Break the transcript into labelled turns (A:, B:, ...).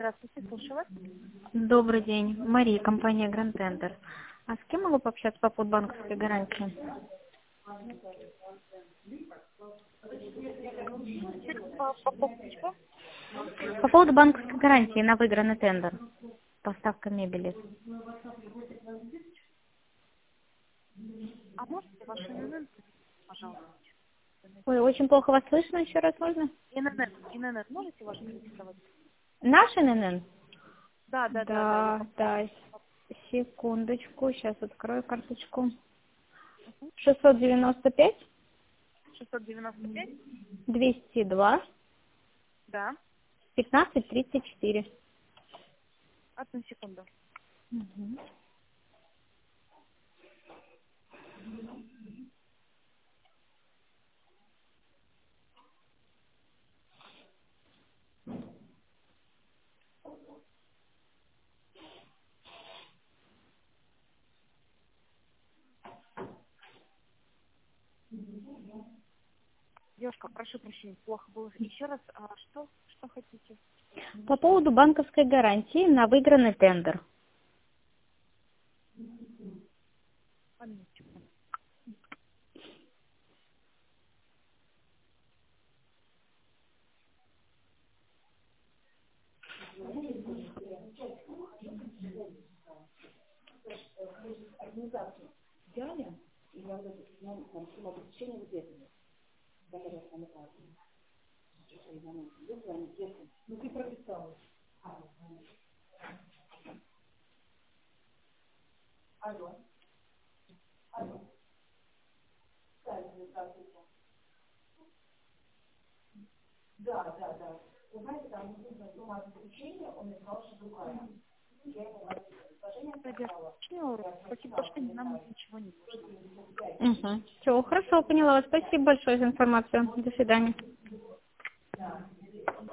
A: Здравствуйте, слушаю вас.
B: Добрый день. Мария, компания Grand Tender. А с кем могу пообщаться по поводу банковской гарантии?
A: По поводу чего?
B: По поводу банковской гарантии на выигранный тендер. Поставка мебели.
A: А можете ваши ИНН, пожалуйста?
B: Ой, очень плохо вас слышно. Еще раз можно?
A: ИНН можете ваш продиктовать?
B: Наш ННН?
A: Да.
B: Да. Секундочку. Сейчас открою карточку. 695
A: 695?
B: 202
A: Да.
B: 1534.
A: Одну секунду.
B: Мгм.
A: Девушка, прошу прощения, плохо было. Еще раз, что хотите?
B: По поводу банковской гарантии на выигранный тендер.
A: Одну секунду. Спасибо большое, нам ничего не нужно.
B: Угу. Все, хорошо, поняла вас. Спасибо большое за информацию. До свидания.